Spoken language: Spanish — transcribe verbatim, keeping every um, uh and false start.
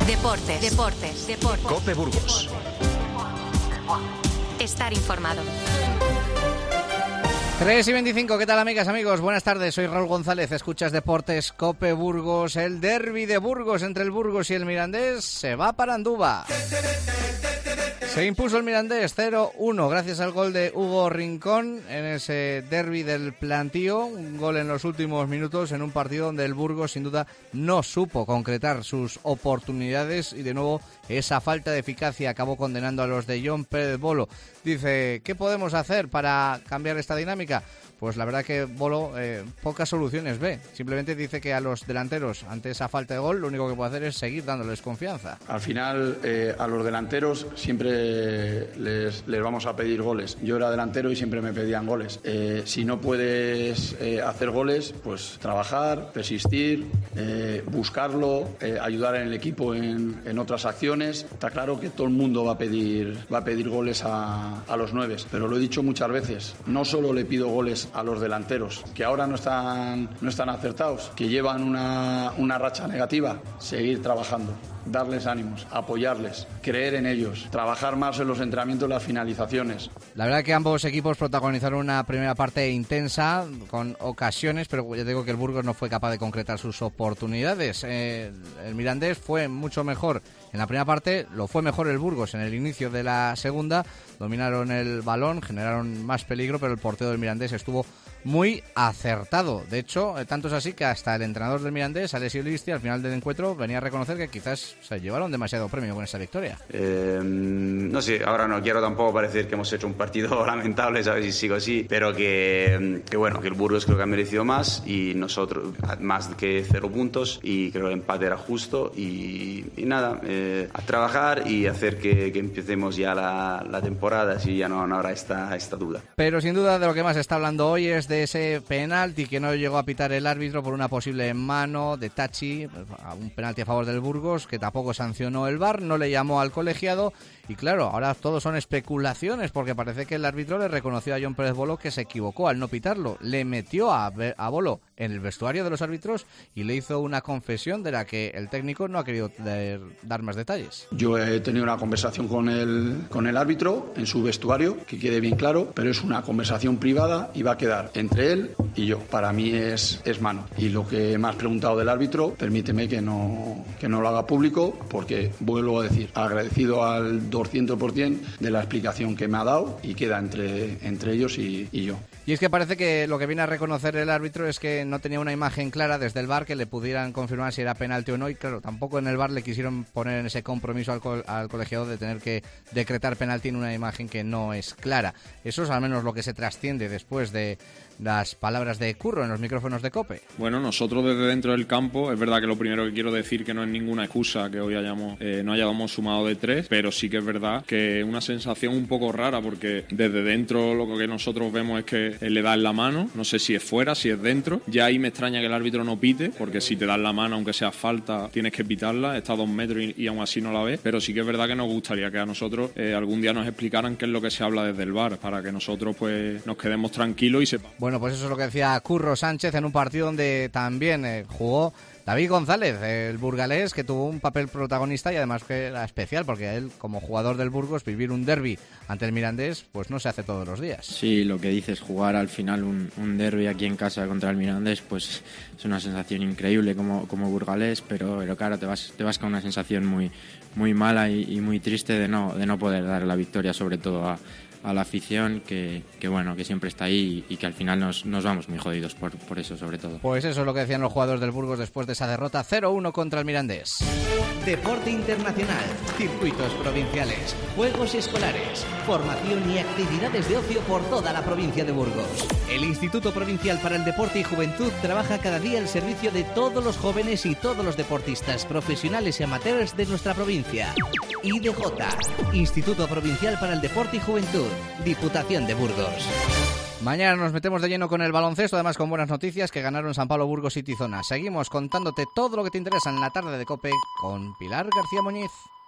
Deportes, deportes, deportes. COPE Burgos. Estar informado. tres y veinticinco, ¿qué tal amigas, amigos? Buenas tardes, soy Raúl González, escuchas Deportes COPE Burgos. El derbi de Burgos entre el Burgos y el Mirandés se va para Andúba. Se impuso el Mirandés cero uno gracias al gol de Hugo Rincón en ese derbi del Plantío, un gol en los últimos minutos en un partido donde el Burgos sin duda no supo concretar sus oportunidades y de nuevo esa falta de eficacia acabó condenando a los de John Pérez Bolo. Dice, ¿qué podemos hacer para cambiar esta dinámica? Pues la verdad que Bolo eh, pocas soluciones ve. Simplemente dice que a los delanteros, ante esa falta de gol, lo único que puede hacer es seguir dándoles confianza. Al final, eh, a los delanteros siempre les, les vamos a pedir goles. Yo era delantero y siempre me pedían goles. Eh, si no puedes eh, hacer goles, pues trabajar, persistir, eh, buscarlo, eh, ayudar en el equipo en, en otras acciones. Está claro que todo el mundo va a pedir, va a pedir goles a, a los nueves, pero lo he dicho muchas veces, no solo le pido goles a los delanteros, que ahora no están, no están acertados, que llevan una, una racha negativa, seguir trabajando, darles ánimos, apoyarles, creer en ellos, trabajar más en los entrenamientos y las finalizaciones. La verdad que ambos equipos protagonizaron una primera parte intensa, con ocasiones, pero ya digo que el Burgos no fue capaz de concretar sus oportunidades. Eh, el Mirandés fue mucho mejor en la primera parte, lo fue mejor el Burgos en el inicio de la segunda, dominaron el balón, generaron más peligro, pero el portero del Mirandés estuvo muy acertado. De hecho, tanto es así que hasta el entrenador del Mirandés, Alessio Listi, al final del encuentro venía a reconocer que quizás se llevaron demasiado premio con esa victoria. Eh, no sé, ahora no quiero tampoco parecer que hemos hecho un partido lamentable, ¿sabes? Si sigo así, pero que, que bueno, que el Burgos creo que ha merecido más y nosotros más que cero puntos y creo que el empate era justo y, y nada, eh, a trabajar y hacer que, que empecemos ya la, la temporada, así ya no, no habrá esta, esta duda. Pero sin duda de lo que más se está hablando hoy es de ese penalti que no llegó a pitar el árbitro por una posible mano de Tachi, un penalti a favor del Burgos que tampoco sancionó el V A R, no le llamó al colegiado y claro, ahora todo son especulaciones porque parece que el árbitro le reconoció a John Pérez Bolo que se equivocó al no pitarlo, le metió a, a Bolo en el vestuario de los árbitros y le hizo una confesión de la que el técnico no ha querido dar más detalles. Yo he tenido una conversación con el, con el árbitro en su vestuario, que quede bien claro, pero es una conversación privada y va a quedar entre él y yo. Para mí es, es mano. Y lo que me has preguntado del árbitro, permíteme que no, que no lo haga público, porque vuelvo a decir, agradecido al doscientos por ciento de la explicación que me ha dado y queda entre, entre ellos y, y yo. Y es que parece que lo que viene a reconocer el árbitro es que no tenía una imagen clara desde el V A R que le pudieran confirmar si era penalti o no y claro, tampoco en el V A R le quisieron poner en ese compromiso al, co- al colegiado de tener que decretar penalti en una imagen que no es clara. Eso es al menos lo que se trasciende después de las palabras de Curro en los micrófonos de COPE. Bueno, nosotros desde dentro del campo, es verdad que lo primero que quiero decir que no es ninguna excusa que hoy hayamos eh, no hayamos sumado de tres, pero sí que es verdad que es una sensación un poco rara porque desde dentro lo que nosotros vemos es que él le da en la mano, no sé si es fuera, si es dentro, ya ahí me extraña que el árbitro no pite, porque si te das la mano, aunque sea falta, tienes que pitarla, está a dos metros y, y aún así no la ves, pero sí que es verdad que nos gustaría que a nosotros eh, algún día nos explicaran qué es lo que se habla desde el V A R, para que nosotros pues nos quedemos tranquilos y sepamos. Bueno, pues eso es lo que decía Curro Sánchez en un partido donde también eh, jugó David González, el burgalés, que tuvo un papel protagonista y además que era especial porque él, como jugador del Burgos, vivir un derbi ante el Mirandés, pues no se hace todos los días. Sí, lo que dices, jugar al final un, un derbi aquí en casa contra el Mirandés, pues es una sensación increíble como, como burgalés, pero, pero claro, te vas, te vas con una sensación muy, muy mala y, y muy triste de no, de no poder dar la victoria, sobre todo a a la afición que, que bueno que siempre está ahí y que al final nos, nos vamos muy jodidos por, por eso sobre todo. Pues eso es lo que decían los jugadores del Burgos después de esa derrota cero uno contra el Mirandés. Deporte internacional, circuitos provinciales, juegos escolares, formación y actividades de ocio por toda la provincia de Burgos. El Instituto Provincial para el Deporte y Juventud trabaja cada día al servicio de todos los jóvenes y todos los deportistas profesionales y amateurs de nuestra provincia. I D J, Instituto Provincial para el Deporte y Juventud, Diputación de Burgos. Mañana nos metemos de lleno con el baloncesto, además con buenas noticias que ganaron San Pablo, Burgos y Tizona. Seguimos contándote todo lo que te interesa en la tarde de COPE con Pilar García Muñiz.